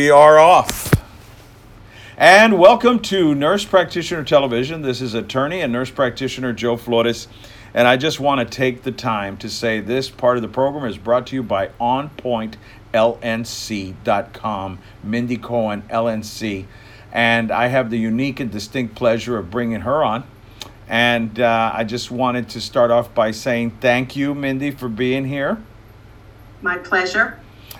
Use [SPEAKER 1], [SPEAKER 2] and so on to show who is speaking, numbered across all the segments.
[SPEAKER 1] We are off. And welcome to Nurse Practitioner Television. This is attorney and nurse practitioner Joe Flores. And I just want to take the time to say this part of the program is brought to you by OnPointLNC.com, Mindy Cohen, LNC. And I have the unique and distinct pleasure of bringing her on. And I just wanted to start off by saying thank you, Mindy, for being here.
[SPEAKER 2] My pleasure.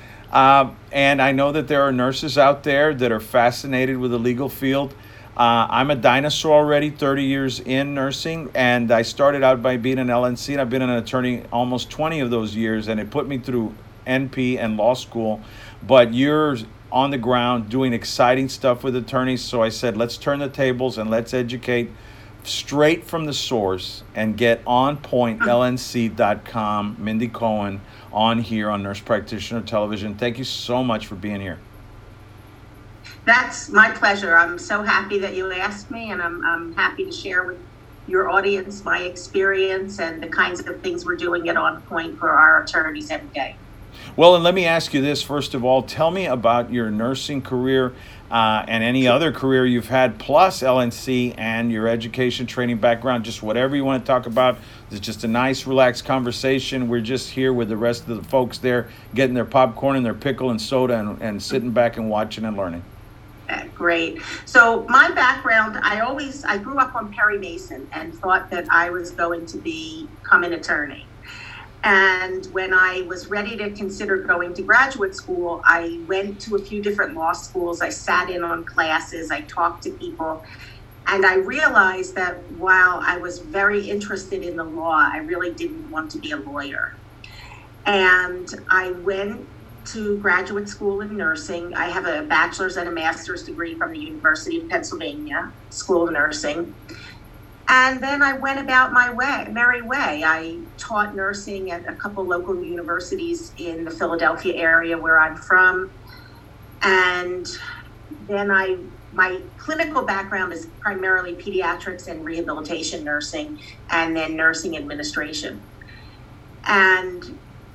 [SPEAKER 1] And I know that there are nurses out there that are fascinated with the legal field. I'm a dinosaur already, 30 years in nursing, and I started out by being an LNC, and I've been an attorney almost 20 of those years, and it put me through NP and law school. But you're on the ground doing exciting stuff with attorneys, so I said, let's turn the tables and let's educate straight from the source and get OnPointLNC.com, Mindy Cohen, on here on Nurse Practitioner Television. Thank you so much for being here.
[SPEAKER 2] That's my pleasure. I'm so happy that you asked me, and I'm happy to share with your audience my experience and the kinds of things we're doing at On Point for our attorneys every day.
[SPEAKER 1] Well, and let me ask you this, first of all. Tell me about your nursing career and any other career you've had, plus LNC and your education training background, just whatever you want to talk about. It's just a nice, relaxed conversation. We're just here with the rest of the folks there, getting their popcorn and their pickle and soda and sitting back and watching and learning.
[SPEAKER 2] Great. So my background, I grew up on Perry Mason and thought that I was going to become an attorney. And when I was ready to consider going to graduate school, I went to a few different law schools. I sat in on classes, I talked to people, and I realized that while I was very interested in the law, I really didn't want to be a lawyer. And I went to graduate school in nursing. I have a bachelor's and a master's degree from the University of Pennsylvania School of Nursing. And then I went about my merry way. I taught nursing at a couple local universities in the Philadelphia area where I'm from. And then my clinical background is primarily pediatrics and rehabilitation nursing, and then nursing administration. And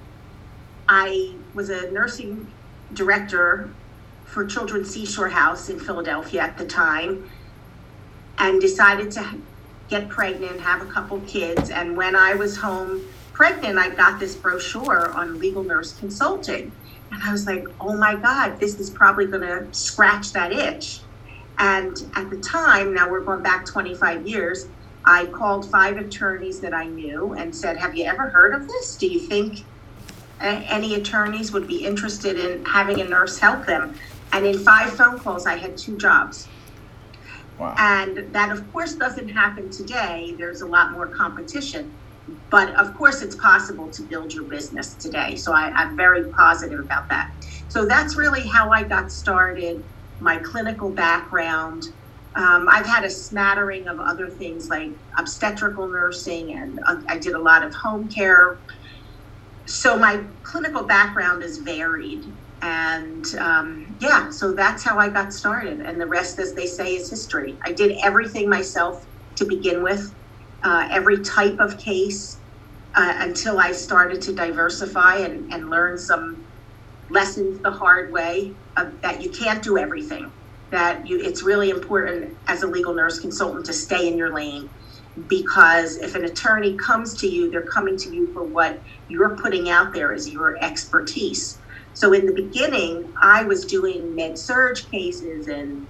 [SPEAKER 2] I was a nursing director for Children's Seashore House in Philadelphia at the time, and decided to get pregnant, have a couple kids. And when I was home pregnant, I got this brochure on legal nurse consulting. And I was like, oh my God, this is probably going to scratch that itch. And at the time, now we're going back 25 years, I called 5 attorneys that I knew and said, have you ever heard of this? Do you think any attorneys would be interested in having a nurse help them? And in 5 phone calls, I had 2 jobs.
[SPEAKER 1] Wow.
[SPEAKER 2] And that, of course, doesn't happen today. There's a lot more competition. But, of course, it's possible to build your business today. So I'm very positive about that. So that's really how I got started, my clinical background. I've had a smattering of other things like obstetrical nursing, and I did a lot of home care. So my clinical background is varied. And so that's how I got started. And the rest, as they say, is history. I did everything myself to begin with, every type of case, until I started to diversify and learn some lessons the hard way, that you can't do everything, it's really important as a legal nurse consultant to stay in your lane. Because if an attorney comes to you, they're coming to you for what you're putting out there as your expertise. So in the beginning, I was doing med-surg cases and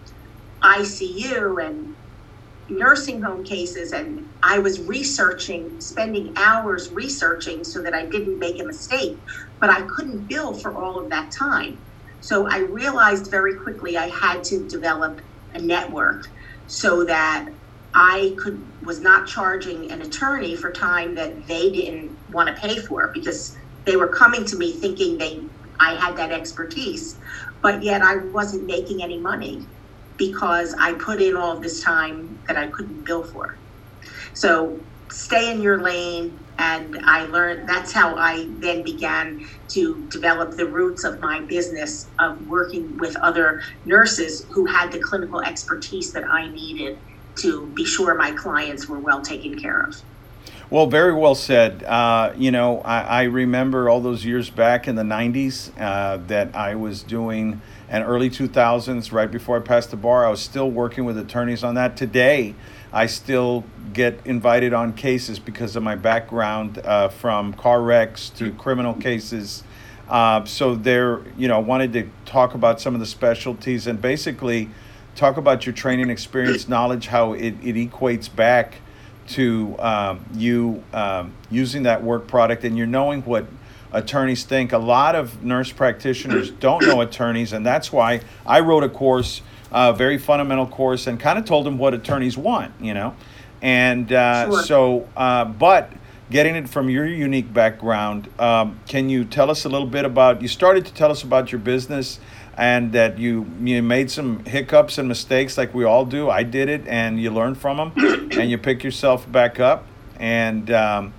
[SPEAKER 2] ICU and nursing home cases, and I was spending hours researching so that I didn't make a mistake, but I couldn't bill for all of that time. So I realized very quickly I had to develop a network so that I was not charging an attorney for time that they didn't want to pay for, because they were coming to me thinking I had that expertise, but yet I wasn't making any money because I put in all of this time that I couldn't bill for. So stay in your lane, and I learned, that's how I then began to develop the roots of my business of working with other nurses who had the clinical expertise that I needed to be sure my clients were well taken care of.
[SPEAKER 1] Well, very well said. I remember all those years back in the 90s that I was doing, and early 2000s, right before I passed the bar, I was still working with attorneys on that. Today, I still get invited on cases because of my background from car wrecks to criminal cases. So there, wanted to talk about some of the specialties and basically talk about your training experience, knowledge, how it equates back to you using that work product, and you're knowing what attorneys think. A lot of nurse practitioners don't know attorneys, and that's why I wrote a course, a very fundamental course, and kind of told them what attorneys want. And
[SPEAKER 2] Sure.
[SPEAKER 1] but getting it from your unique background, can you tell us a little bit about, you started to tell us about your business and that you made some hiccups and mistakes like we all do. I did it, and you learn from them and you pick yourself back up. And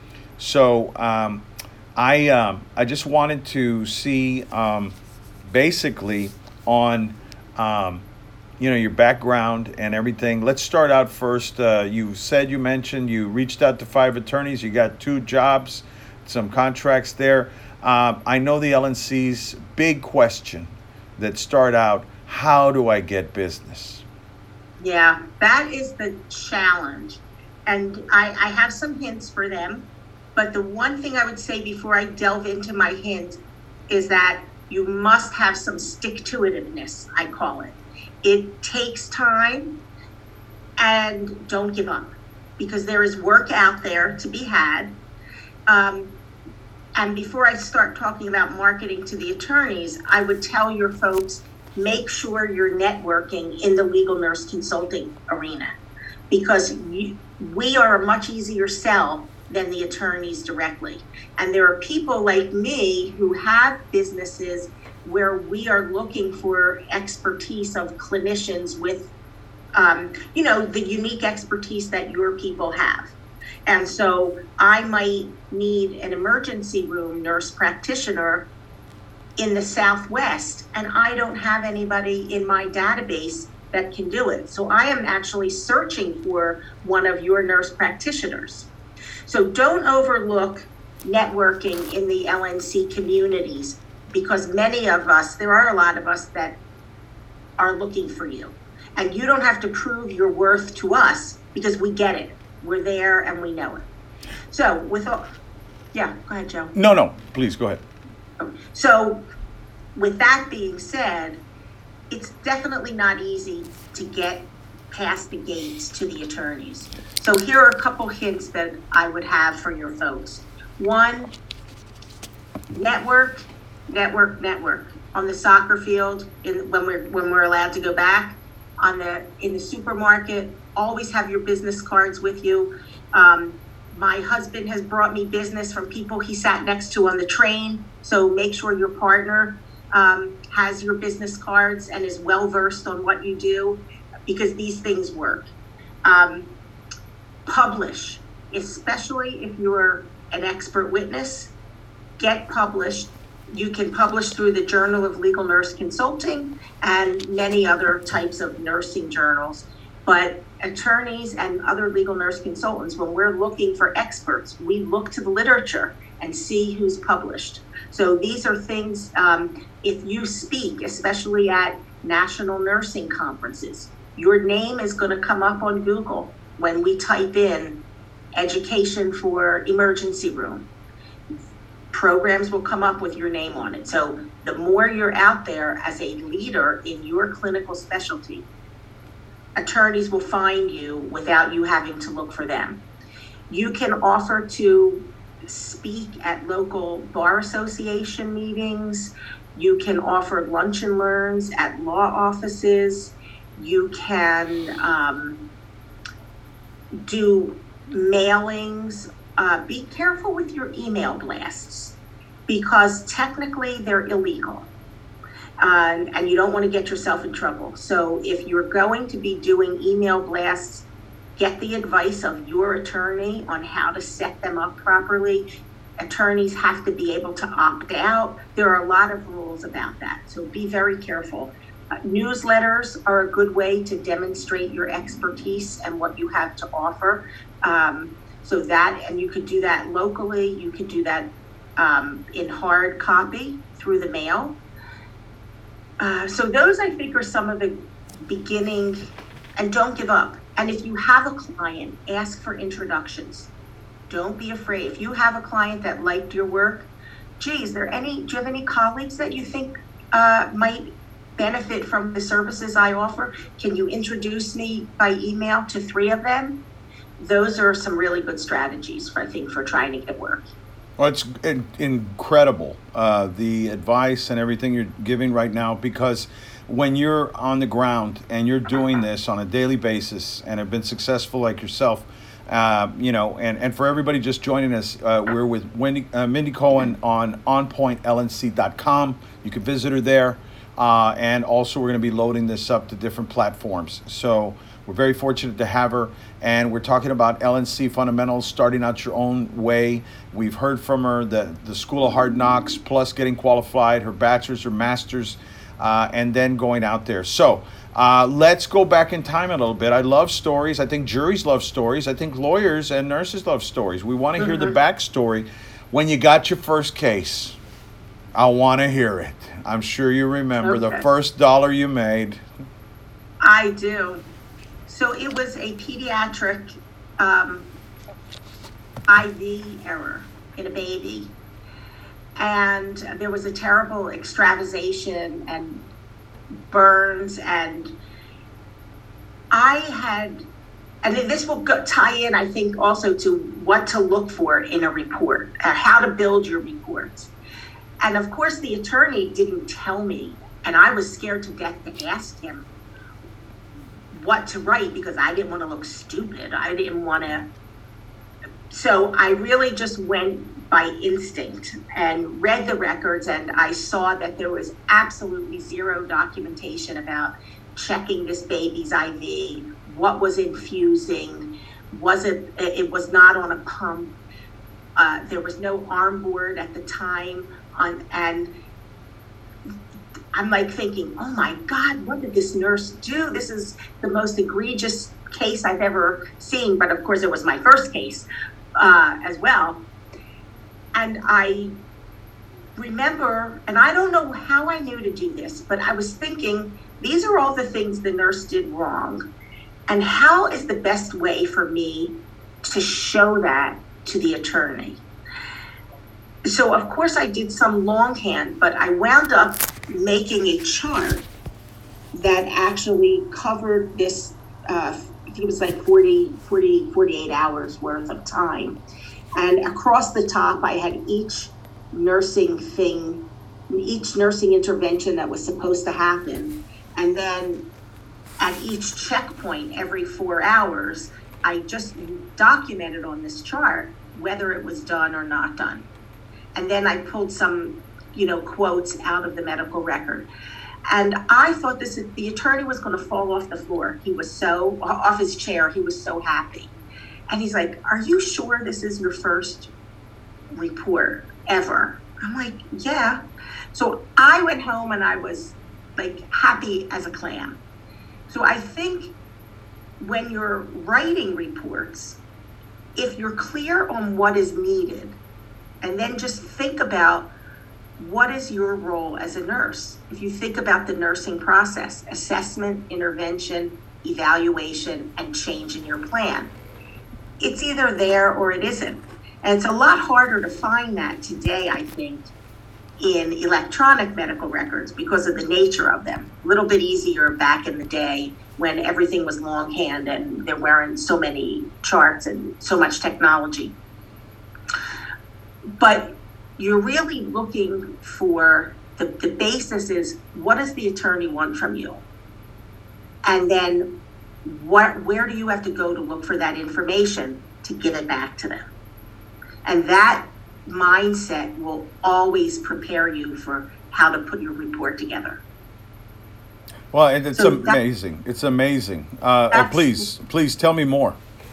[SPEAKER 1] I just wanted to see basically on your background and everything. Let's start out first. You mentioned you reached out to 5 attorneys. You got 2 jobs, some contracts there. I know the LNC's big question that start out, how do I get business?
[SPEAKER 2] Yeah, that is the challenge. And I have some hints for them. But the one thing I would say before I delve into my hint is that you must have some stick-to-itiveness, I call it. It takes time, and don't give up, because there is work out there to be had. And before I start talking about marketing to the attorneys, I would tell your folks, make sure you're networking in the legal nurse consulting arena, because we are a much easier sell than the attorneys directly. And there are people like me who have businesses where we are looking for expertise of clinicians with, the unique expertise that your people have. And so I might need an emergency room nurse practitioner in the Southwest, and I don't have anybody in my database that can do it. So I am actually searching for one of your nurse practitioners. So don't overlook networking in the LNC communities, because there are a lot of us that are looking for you. And you don't have to prove your worth to us, because we get it. We're there and we know it. So yeah, go ahead, Joe.
[SPEAKER 1] No, please go ahead.
[SPEAKER 2] So with that being said, it's definitely not easy to get past the gates to the attorneys. So here are a couple hints that I would have for your folks. One, network on the soccer field when we're allowed to go back, in the supermarket. Always have your business cards with you. My husband has brought me business from people he sat next to on the train. So make sure your partner has your business cards and is well versed on what you do, because these things work. Publish, especially if you're an expert witness. Get published. You can publish through the Journal of Legal Nurse Consulting and many other types of nursing journals. But attorneys and other legal nurse consultants, when we're looking for experts, we look to the literature and see who's published. So these are things, if you speak, especially at national nursing conferences, your name is going to come up on Google when we type in education for emergency room. Programs will come up with your name on it. So the more you're out there as a leader in your clinical specialty, attorneys will find you without you having to look for them. You can offer to speak at local bar association meetings. You can offer lunch and learns at law offices. You can do mailings. Be careful with your email blasts, because technically they're illegal. And you don't want to get yourself in trouble. So if you're going to be doing email blasts, get the advice of your attorney on how to set them up properly. Attorneys have to be able to opt out. There are a lot of rules about that, so be very careful. Newsletters are a good way to demonstrate your expertise and what you have to offer. So that, and you could do that locally, you could do that in hard copy through the mail. So those, I think, are some of the beginning, and don't give up. And if you have a client, ask for introductions. Don't be afraid. If you have a client that liked your work, do you have any colleagues that you think might benefit from the services I offer? Can you introduce me by email to 3 of them? Those are some really good strategies for trying to get work.
[SPEAKER 1] Well, it's incredible, the advice and everything you're giving right now, because when you're on the ground and you're doing this on a daily basis and have been successful like yourself, and for everybody just joining us, we're with Mindy Cohen on onpointlnc.com. You can visit her there. And also we're going to be loading this up to different platforms. So we're very fortunate to have her. And we're talking about LNC fundamentals, starting out your own way. We've heard from her the School of Hard Knocks, plus getting qualified, her bachelor's, her master's, and then going out there. So let's go back in time a little bit. I love stories. I think juries love stories. I think lawyers and nurses love stories. We want to hear the backstory. When you got your first case, I want to hear it. I'm sure you remember the first dollar you made.
[SPEAKER 2] I do. So it was a pediatric IV error in a baby. And there was a terrible extravasation and burns. And this will tie in, I think, also to what to look for in a report, how to build your reports. And of course, the attorney didn't tell me, and I was scared to death to ask him what to write because I didn't want to look stupid. I didn't want to. So I really just went by instinct and read the records, and I saw that there was absolutely zero documentation about checking this baby's IV, what was infusing, it was not on a pump. There was no arm board at the time. And I'm like thinking, oh my God, what did this nurse do? This is the most egregious case I've ever seen. But of course, it was my first case as well. And I remember, and I don't know how I knew to do this, but I was thinking, these are all the things the nurse did wrong. And how is the best way for me to show that to the attorney? So, of course, I did some longhand, but I wound up making a chart that actually covered this, I think it was like 48 hours worth of time. And across the top, I had each nursing intervention that was supposed to happen. And then at each checkpoint every 4 hours, I just documented on this chart whether it was done or not done. And then I pulled some, quotes out of the medical record. And I thought the attorney was going to fall off the floor. He was off his chair. He was so happy. And he's like, "Are you sure this is your first report ever?" I'm like, "Yeah." So I went home and I was like happy as a clam. So I think when you're writing reports, if you're clear on what is needed, and then just think about what is your role as a nurse. If you think about the nursing process, assessment, intervention, evaluation, and change in your plan, it's either there or it isn't. And it's a lot harder to find that today, I think, in electronic medical records because of the nature of them. A little bit easier back in the day when everything was longhand and there weren't so many charts and so much technology. But you're really looking for the basis is, what does the attorney want from you? And then where do you have to go to look for that information to give it back to them? And that mindset will always prepare you for how to put your report together.
[SPEAKER 1] Well, it's amazing. It's amazing. Please tell me more.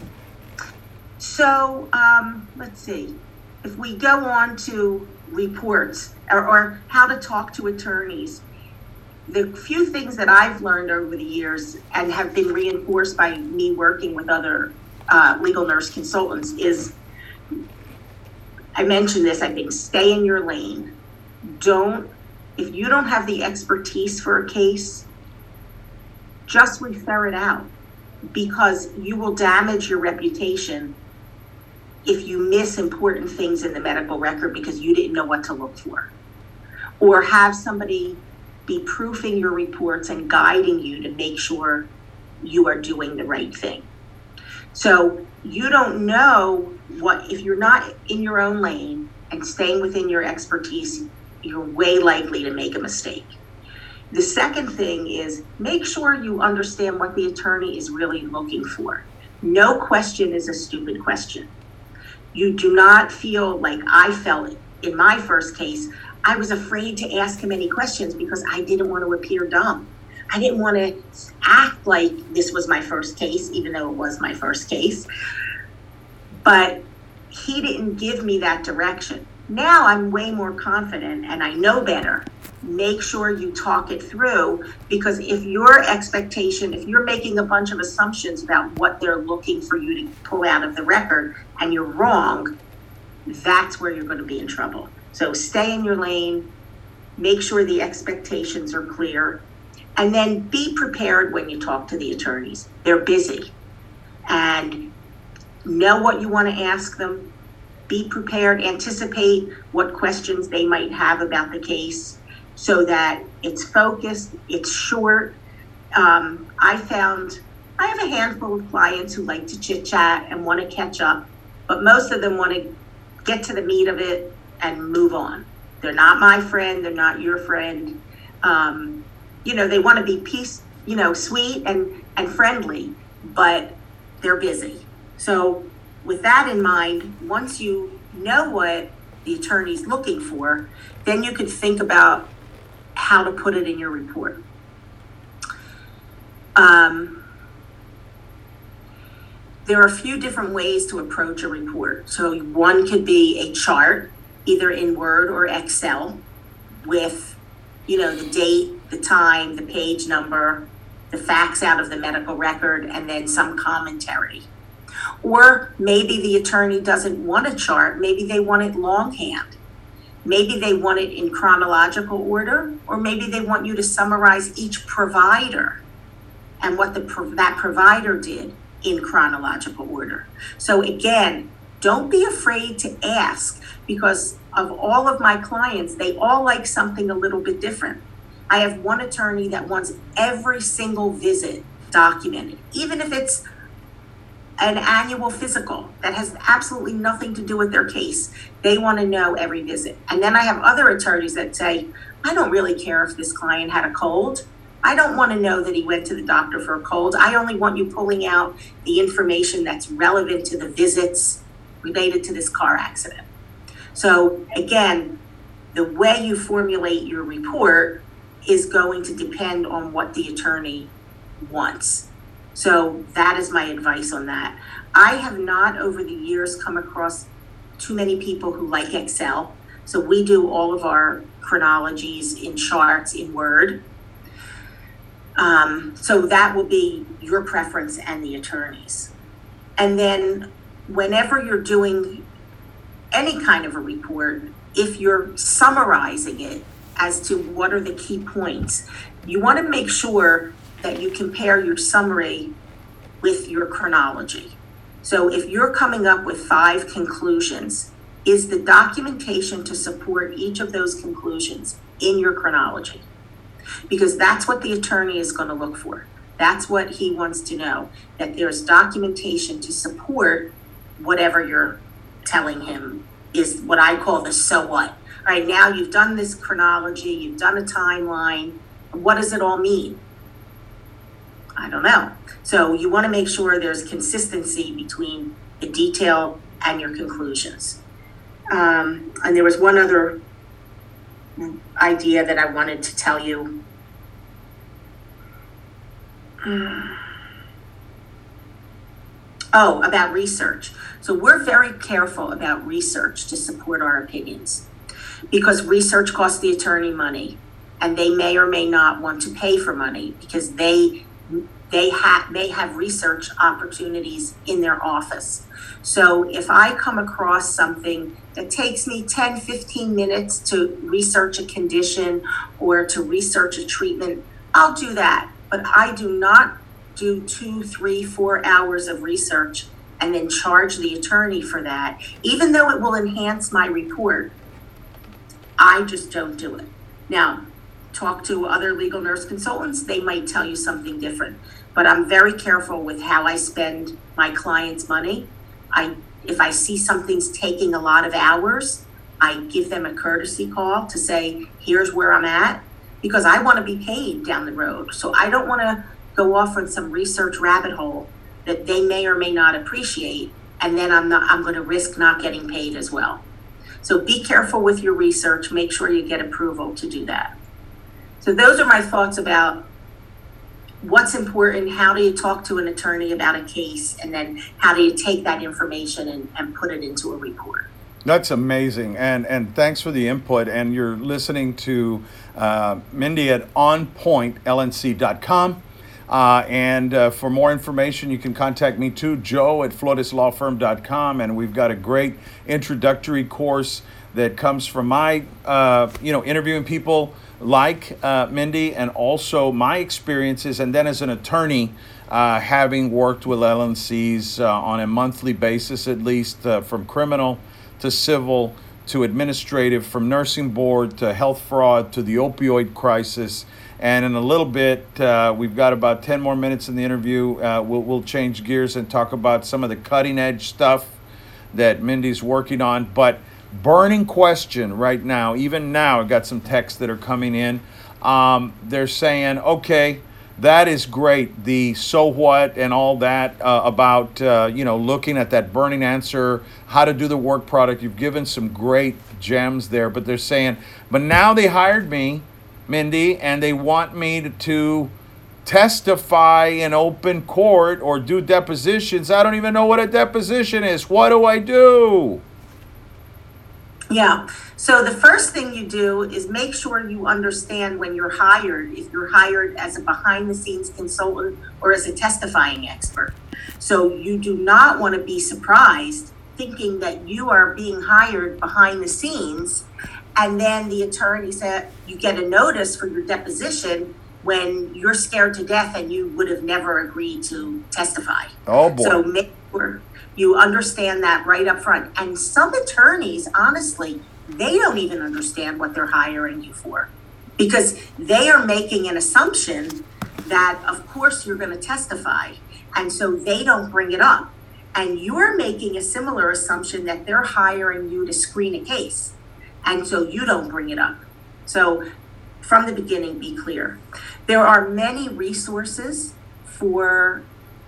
[SPEAKER 2] So let's see. If we go on to reports or how to talk to attorneys, the few things that I've learned over the years and have been reinforced by me working with other legal nurse consultants is, I mentioned this, I think, stay in your lane. If you don't have the expertise for a case, just refer it out, because you will damage your reputation if you miss important things in the medical record because you didn't know what to look for. Or have somebody be proofing your reports and guiding you to make sure you are doing the right thing. So you don't know if you're not in your own lane and staying within your expertise, you're way likely to make a mistake. The second thing is make sure you understand what the attorney is really looking for. No question is a stupid question. You do not feel like I felt in my first case. I was afraid to ask him any questions because I didn't want to appear dumb. I didn't want to act like this was my first case, even though it was my first case. But he didn't give me that direction. Now I'm way more confident and I know better. Make sure you talk it through, because if you're making a bunch of assumptions about what they're looking for you to pull out of the record and you're wrong, that's where you're going to be in trouble. So stay in your lane, make sure the expectations are clear, and then be prepared when you talk to the attorneys. They're busy, and know what you want to ask them. Be prepared, anticipate what questions they might have about the case so that it's focused, it's short. I have a handful of clients who like to chit chat and want to catch up, but most of them want to get to the meat of it and move on. They're not my friend, they're not your friend. They want to be sweet and friendly, but they're busy. So with that in mind, once you know what the attorney's looking for, then you can think about how to put it in your report. There are a few different ways to approach a report. So one could be a chart, either in Word or Excel, with the date, the time, the page number, the facts out of the medical record, and then some commentary. Or maybe the attorney doesn't want a chart, maybe they want it longhand. Maybe they want it in chronological order, or maybe they want you to summarize each provider and what that provider did in chronological order. So again, don't be afraid to ask, because of all of my clients, they all like something a little bit different. I have one attorney that wants every single visit documented, even if it's an annual physical that has absolutely nothing to do with their case. They want to know every visit. And then I have other attorneys that say, I don't really care if this client had a cold. I don't want to know that he went to the doctor for a cold. I only want you pulling out the information that's relevant to the visits related to this car accident. So again, the way you formulate your report is going to depend on what the attorney wants. So that is my advice on that. I have not over the years come across too many people who like Excel. So we do all of our chronologies in charts in Word. So that will be your preference and the attorney's. And then whenever you're doing any kind of a report, if you're summarizing it as to what are the key points, you want to make sure that you compare your summary with your chronology. So if you're coming up with 5 conclusions, is the documentation to support each of those conclusions in your chronology? Because that's what the attorney is going to look for. That's what he wants to know, that there's documentation to support whatever you're telling him is what I call the so what. All right, now you've done this chronology, you've done a timeline. What does it all mean? I don't know. So you want to make sure there's consistency between the detail and your conclusions. And there was one other idea that I wanted to tell you. About research. So we're very careful about research to support our opinions, because research costs the attorney money, and they may or may not want to pay for money because they may have research opportunities in their office. So if I come across something that takes me 10, 15 minutes to research a condition or to research a treatment, I'll do that. But I do not do 2, 3, 4 hours of research and then charge the attorney for that. Even though it will enhance my report, I just don't do it. Now, talk to other legal nurse consultants, they might tell you something different. But I'm very careful with how I spend my clients' money. If I see something's taking a lot of hours, I give them a courtesy call to say, here's where I'm at, because I want to be paid down the road. So I don't want to go off on some research rabbit hole that they may or may not appreciate, and then I'm going to risk not getting paid as well. So be careful with your research, make sure you get approval to do that. So those are my thoughts about what's important, how do you talk to an attorney about a case, and then how do you take that information and put it into a report.
[SPEAKER 1] That's amazing, and thanks for the input. And you're listening to Mindy at onpointlnc.com. And for more information, you can contact me too, Joe at floreslawfirm.com. And we've got a great introductory course that comes from my, interviewing people like Mindy, and also my experiences. And then as an attorney, having worked with LNCs on a monthly basis, at least from criminal to civil to administrative, from nursing board to health fraud to the opioid crisis. And in a little bit, we've got about 10 more minutes in the interview. We'll change gears and talk about some of the cutting edge stuff that Mindy's working on. But burning question right now, even now, I've got some texts that are coming in. They're saying, okay, that is great. The so what and all that about, looking at that burning answer, how to do the work product. You've given some great gems there, but they're saying, but now they hired me, Mindy, and they want me to testify in open court or do depositions. I don't even know what a deposition is. What do I do?
[SPEAKER 2] Yeah. So the first thing you do is make sure you understand when you're hired, if you're hired as a behind the scenes consultant or as a testifying expert. So you do not want to be surprised thinking that you are being hired behind the scenes, and then the attorney said you get a notice for your deposition when you're scared to death and you would have never agreed to testify.
[SPEAKER 1] Oh boy.
[SPEAKER 2] So make sure you understand that right up front. And some attorneys, honestly, they don't even understand what they're hiring you for, because they are making an assumption that, of course, you're going to testify. And so they don't bring it up. And you're making a similar assumption that they're hiring you to screen a case. And so you don't bring it up. So from the beginning, be clear. There are many resources for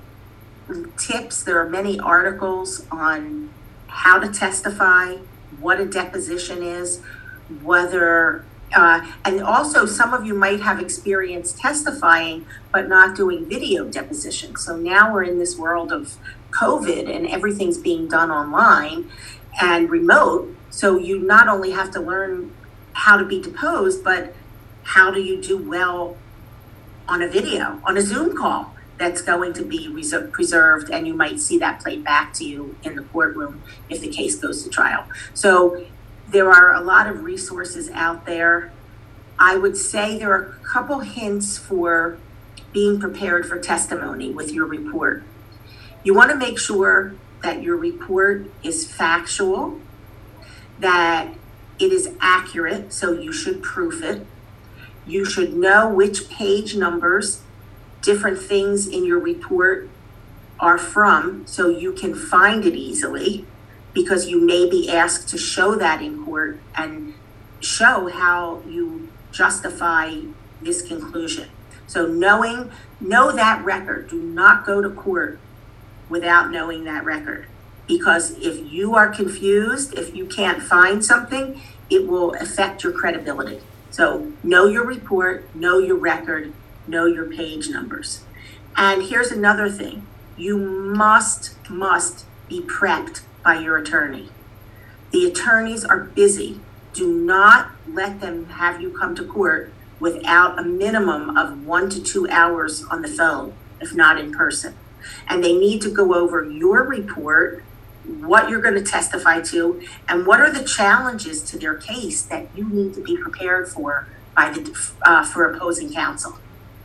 [SPEAKER 2] tips. There are many articles on how to testify, what a deposition is, whether, and also some of you might have experience testifying, but not doing video depositions. So now we're in this world of COVID and everything's being done online and remote. So you not only have to learn how to be deposed, but how do you do well on a video, on a Zoom call that's going to be preserved, and you might see that played back to you in the courtroom if the case goes to trial. So there are a lot of resources out there. I would say there are a couple hints for being prepared for testimony with your report. You want to make sure that your report is factual, that it is accurate, so you should proof it. You should know which page numbers different things in your report are from, so you can find it easily, because you may be asked to show that in court and show how you justify this conclusion. So know that record. Do not go to court without knowing that record, because if you are confused, if you can't find something, it will affect your credibility. So know your report, know your record, know your page numbers. And here's another thing. You must be prepped by your attorney. The attorneys are busy. Do not let them have you come to court without a minimum of 1 to 2 hours on the phone, if not in person. And they need to go over your report, what you're going to testify to, and what are the challenges to their case that you need to be prepared for for opposing counsel.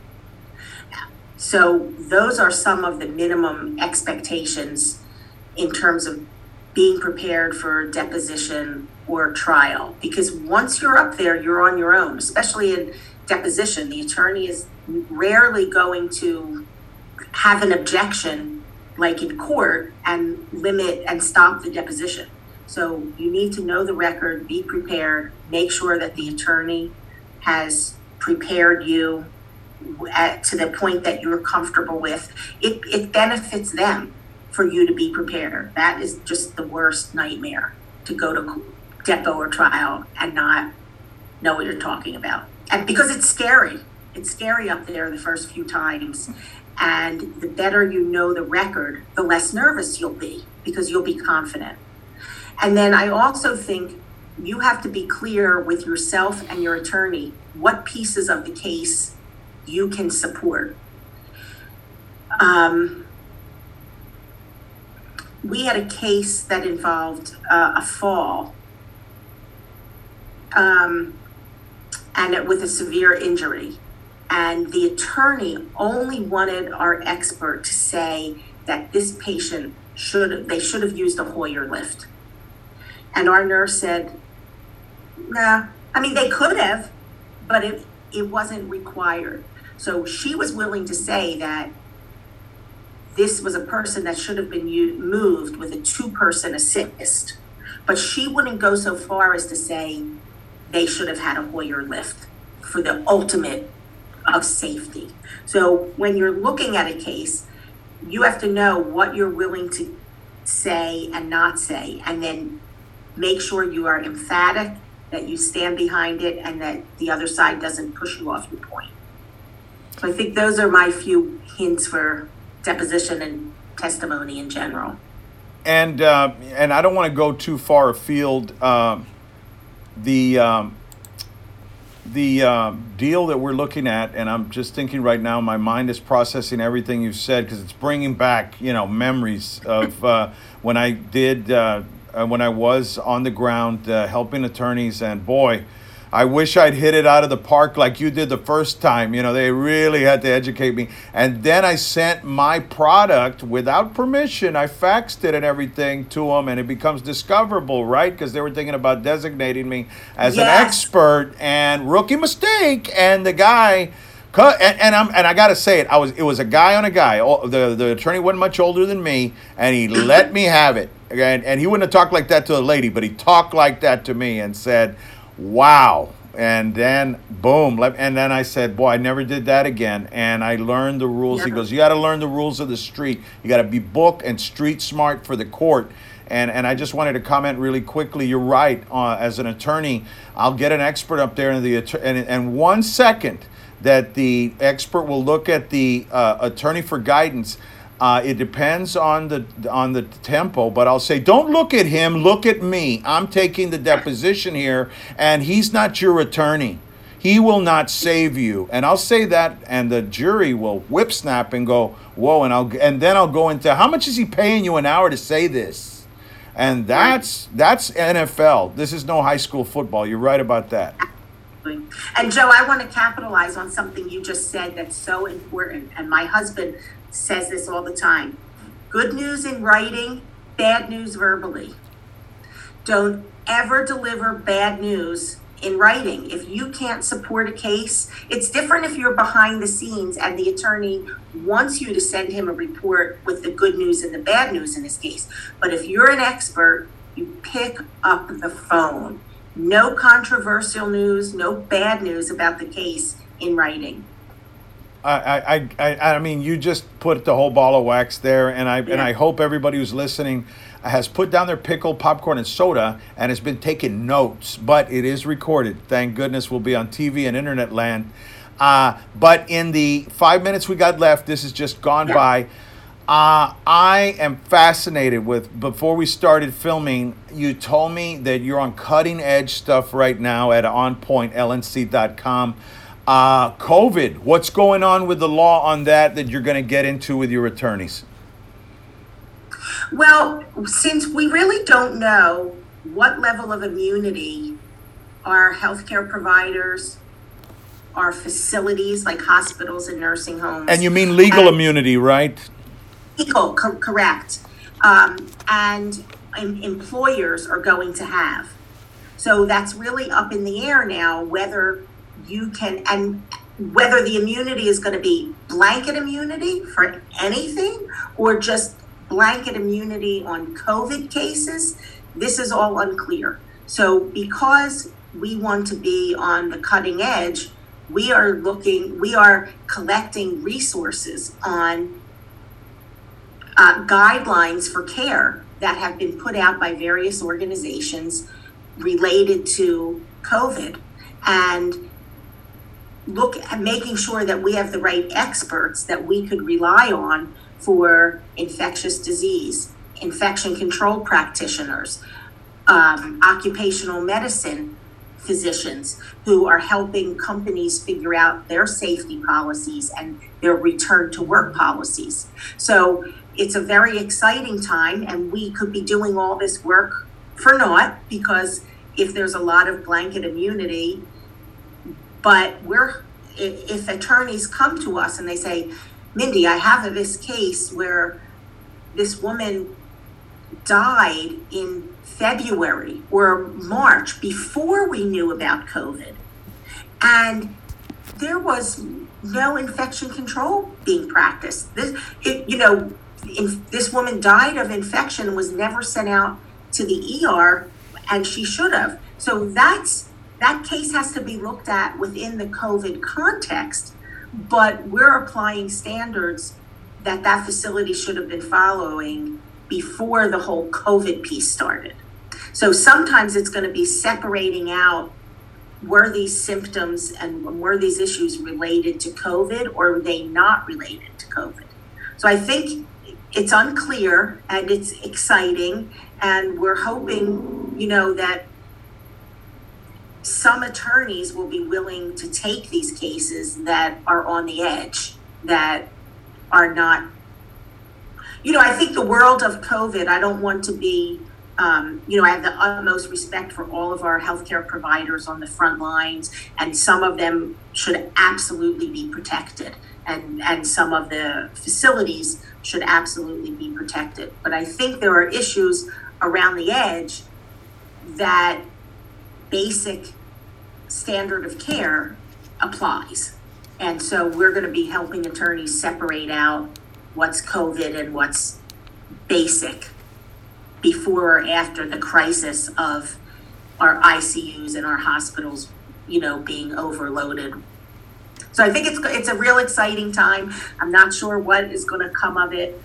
[SPEAKER 2] So those are some of the minimum expectations in terms of being prepared for deposition or trial. Because once you're up there, you're on your own, especially in deposition. The attorney is rarely going to have an objection like in court and limit and stop the deposition. So you need to know the record, be prepared, make sure that the attorney has prepared you to the point that you're comfortable with. It benefits them for you to be prepared. That is just the worst nightmare, to go to depo or trial and not know what you're talking about. And because it's scary. It's scary up there the first few times. And the better you know the record, the less nervous you'll be, because you'll be confident. And then I also think you have to be clear with yourself and your attorney what pieces of the case you can support. We had a case that involved a fall, and with a severe injury. And the attorney only wanted our expert to say that this patient should have used a Hoyer lift. And our nurse said, nah, I mean, they could have, but it wasn't required. So she was willing to say that this was a person that should have been moved with a 2-person assist, but she wouldn't go so far as to say they should have had a Hoyer lift for the ultimate of safety. So when you're looking at a case, you have to know what you're willing to say and not say, and then make sure you are emphatic, that you stand behind it, and that the other side doesn't push you off your point. So I think those are my few hints for deposition and testimony in general.
[SPEAKER 1] And I don't want to go too far afield. The deal that we're looking at, and I'm just thinking right now, my mind is processing everything you've said, because it's bringing back, memories of when I was on the ground helping attorneys, and boy, I wish I'd hit it out of the park like you did the first time. They really had to educate me. And then I sent my product without permission. I faxed it and everything to them, and it becomes discoverable, right? Because they were thinking about designating me as an expert, and rookie mistake. And the guy, and I got to say it, it was a guy on a guy. The attorney wasn't much older than me, and he let me have it. And he wouldn't have talked like that to a lady, but he talked like that to me and said, wow. And then boom. And then I said, boy, I never did that again. And I learned the rules. Yeah. He goes, you got to learn the rules of the street. You got to be book and street smart for the court. And I just wanted to comment really quickly. You're right. As an attorney, I'll get an expert up there, and 1 second that the expert will look at the attorney for guidance. It depends on the tempo, but I'll say, don't look at him, look at me. I'm taking the deposition here, and he's not your attorney. He will not save you. And I'll say that, and the jury will whip snap and go, whoa, and then I'll go into, how much is he paying you an hour to say this? And that's NFL. This is no high school football. You're right about that.
[SPEAKER 2] And Joe, I want to capitalize on something you just said that's so important. And my husband says this all the time. Good news in writing, bad news verbally. Don't ever deliver bad news in writing. If you can't support a case, it's different if you're behind the scenes and the attorney wants you to send him a report with the good news and the bad news in this case. But if you're an expert, you pick up the phone. No controversial news, no bad news about the case in writing.
[SPEAKER 1] I mean, you just put the whole ball of wax there, and I hope everybody who's listening has put down their pickle, popcorn, and soda, and has been taking notes. But it is recorded. Thank goodness we'll be on TV and internet land. But in the 5 minutes we got left, this has just gone by. I am fascinated with, before we started filming, you told me that you're on cutting edge stuff right now at onpointlnc.com. COVID, what's going on with the law on that you're going to get into with your attorneys?
[SPEAKER 2] Well, since we really don't know what level of immunity our healthcare providers, our facilities like hospitals and nursing homes.
[SPEAKER 1] And you mean legal immunity, right?
[SPEAKER 2] Legal, correct. And employers are going to have. So that's really up in the air now, whether you can, and whether the immunity is going to be blanket immunity for anything or just blanket immunity on COVID cases. This is all unclear. So because we want to be on the cutting edge, we are collecting resources on guidelines for care that have been put out by various organizations related to COVID, and look at making sure that we have the right experts that we could rely on for infectious disease, infection control practitioners, occupational medicine physicians who are helping companies figure out their safety policies and their return to work policies. So it's a very exciting time, and we could be doing all this work for naught, because if there's a lot of blanket immunity, but if attorneys come to us and they say, Mindy, I have this case where this woman died in February or March before we knew about COVID, and there was no infection control being practiced. This woman died of infection and was never sent out to the ER, and she should have. So that case has to be looked at within the COVID context, but we're applying standards that facility should have been following before the whole COVID piece started. So sometimes it's going to be separating out, were these symptoms and were these issues related to COVID, or were they not related to COVID? So I think it's unclear, and it's exciting, and we're hoping, that some attorneys will be willing to take these cases that are on the edge, that are not, I think the world of COVID, I don't want to be, I have the utmost respect for all of our healthcare providers on the front lines, and some of them should absolutely be protected, and some of the facilities should absolutely be protected. But I think there are issues around the edge that basic standard of care applies. And so we're going to be helping attorneys separate out what's COVID and what's basic before or after the crisis of our ICUs and our hospitals, being overloaded. So I think it's a real exciting time. I'm not sure what is going to come of it,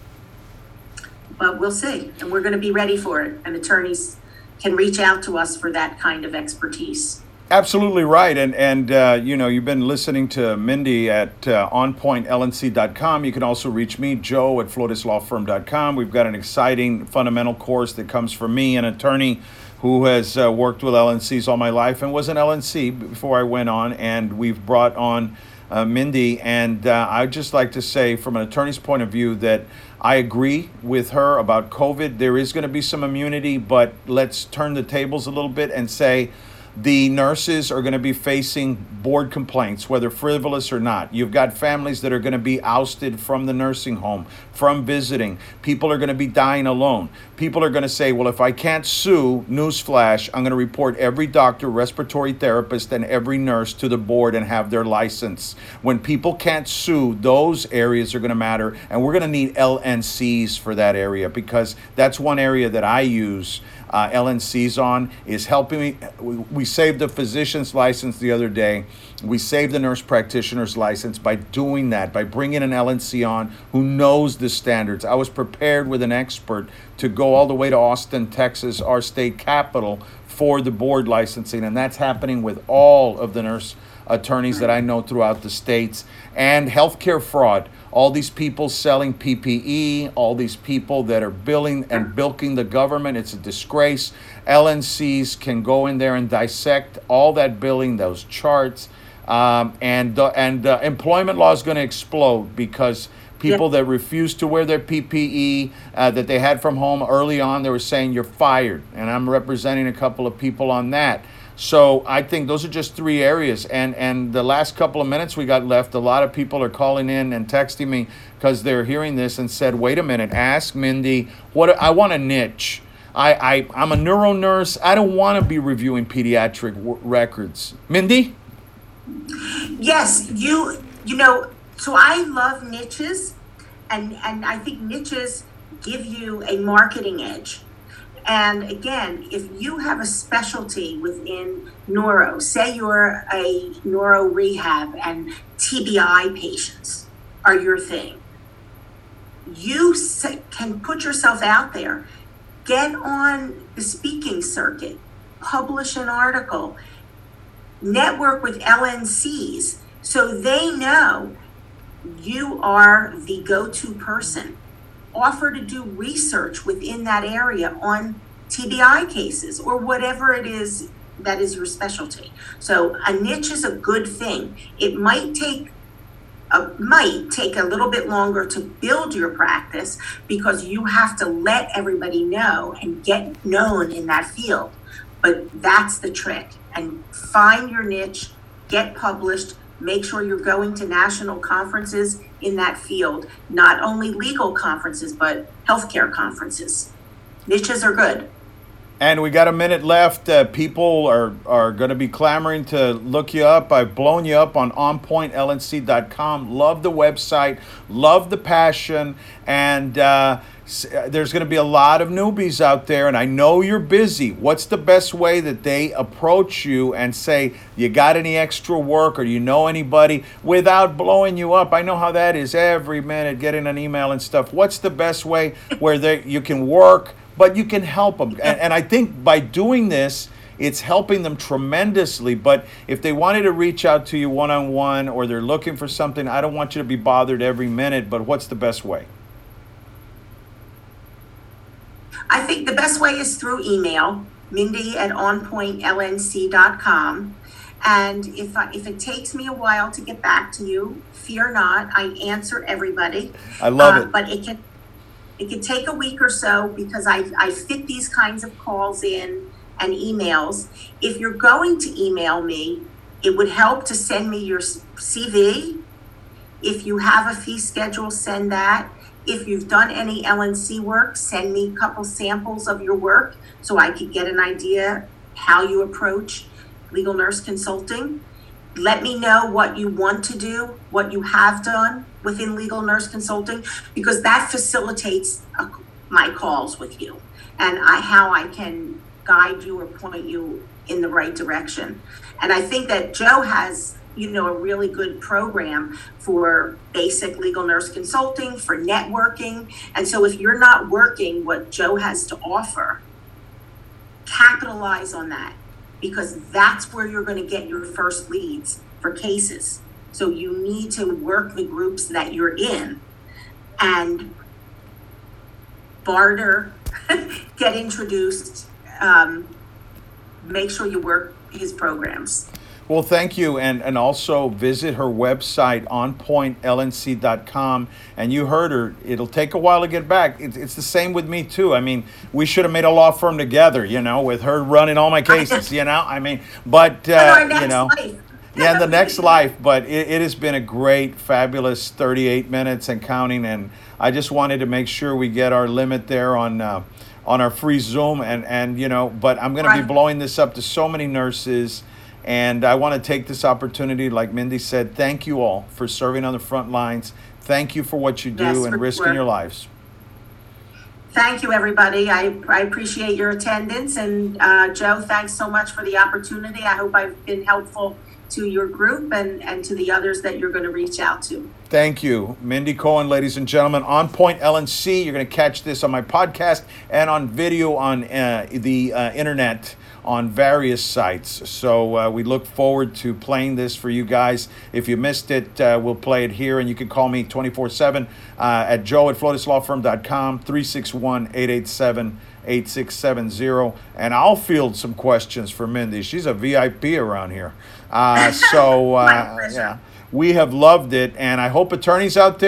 [SPEAKER 2] but we'll see. And we're going to be ready for it. And attorneys can reach out to us for that kind of expertise.
[SPEAKER 1] Absolutely right. And you've been listening to Mindy at onpointlnc.com. You can also reach me, Joe, at flotuslawfirm.com. We've got an exciting fundamental course that comes from me, an attorney who has worked with LNCs all my life and was an LNC before I went on. And we've brought on Mindy. And I'd just like to say, from an attorney's point of view, that I agree with her about COVID. There is going to be some immunity, but let's turn the tables a little bit and say, the nurses are going to be facing board complaints, whether frivolous or not. You've got families that are going to be ousted from the nursing home, from visiting. People are going to be dying alone. People are going to say, well, if I can't sue, newsflash, I'm going to report every doctor, respiratory therapist, and every nurse to the board and have their license. When people can't sue, those areas are going to matter. And we're going to need LNCs for that area, because that's one area that I use LNCs on, is helping me. We saved the physician's license the other day. We saved the nurse practitioner's license by doing that, by bringing an LNC on who knows the standards. I was prepared with an expert to go all the way to Austin, Texas, our state capital, for the board licensing. And that's happening with all of the nurse attorneys that I know throughout the states. And healthcare fraud. All these people selling PPE, all these people that are billing and bilking the government, it's a disgrace. LNCs can go in there and dissect all that billing, those charts, And employment law is going to explode because
[SPEAKER 2] Yeah.
[SPEAKER 1] people that refuse to wear their PPE that they had from home early on, they were saying you're fired. And I'm representing a couple of people on that. So I think those are just three areas. And the last couple of minutes we got left, a lot of people are calling in and texting me because they're hearing this and said, wait a minute, ask Mindy, what I want a niche. I'm a neuro nurse. I don't want to be reviewing pediatric records. Mindy?
[SPEAKER 2] Yes, you know, so I love niches, and I think niches give you a marketing edge. And again, if you have a specialty within neuro, say you're a neuro rehab and TBI patients are your thing, you can put yourself out there, get on the speaking circuit, publish an article, network with LNCs so they know you are the go-to person. Offer to do research within that area on TBI cases or whatever it is that is your specialty. So a niche is a good thing. It might take a little bit longer to build your practice because you have to let everybody know and get known in that field. But that's the trick. And find your niche, get published, make sure you're going to national conferences in that field, not only legal conferences, but healthcare conferences. Niches are good.
[SPEAKER 1] And we got a minute left. People are going to be clamoring to look you up. I've blown you up on onpointlnc.com. Love the website. Love the passion. And there's going to be a lot of newbies out there. And I know you're busy. What's the best way that they approach you and say, you got any extra work or you know anybody without blowing you up? I know how that is every minute, getting an email and stuff. What's the best way where you can work, but you can help them? And I think by doing this, it's helping them tremendously. But if they wanted to reach out to you one-on-one or they're looking for something, I don't want you to be bothered every minute, but what's the best way?
[SPEAKER 2] I think the best way is through email, mindy@onpointlnc.com. And if it takes me a while to get back to you, fear not, I answer everybody.
[SPEAKER 1] I love it.
[SPEAKER 2] But it can take a week or so because I fit these kinds of calls in and emails. If you're going to email me, it would help to send me your CV. If you have a fee schedule, send that. If you've done any LNC work, send me a couple samples of your work so I could get an idea how you approach legal nurse consulting. Let me know what you want to do, what you have done within legal nurse consulting, because that facilitates my calls with you and how I can guide you or point you in the right direction. And I think that Joe has, a really good program for basic legal nurse consulting, for networking. And so if you're not working what Joe has to offer, capitalize on that, because that's where you're going to get your first leads for cases. So you need to work the groups that you're in and barter, get introduced, make sure you work his programs.
[SPEAKER 1] Well, thank you. And also visit her website, onpointlnc.com. And you heard her. It'll take a while to get back. It's the same with me, too. I mean, we should have made a law firm together, with her running all my cases, I mean, but,
[SPEAKER 2] life.
[SPEAKER 1] Yeah, in the next life. But it has been a great, fabulous 38 minutes and counting. And I just wanted to make sure we get our limit there on our free Zoom. And but I'm going to be blowing this up to so many nurses. And I want to take this opportunity, like Mindy said, thank you all for serving on the front lines. Thank you for what you do and risking your lives.
[SPEAKER 2] Thank you, everybody. I appreciate your attendance. And Joe, thanks so much for the opportunity. I hope I've been helpful to your group and to the others that you're going to reach out to.
[SPEAKER 1] Thank you. Mindy Cohen, ladies and gentlemen, On Point LNC. You're going to catch this on my podcast and on video on the internet on various sites. So we look forward to playing this for you guys. If you missed it, we'll play it here, and you can call me 24/7 at joe@flotuslawfirm.com, 361-887-8670, and I'll field some questions for Mindy. She's a VIP around here.
[SPEAKER 2] My pleasure.
[SPEAKER 1] Yeah, we have loved it, and I hope attorneys out there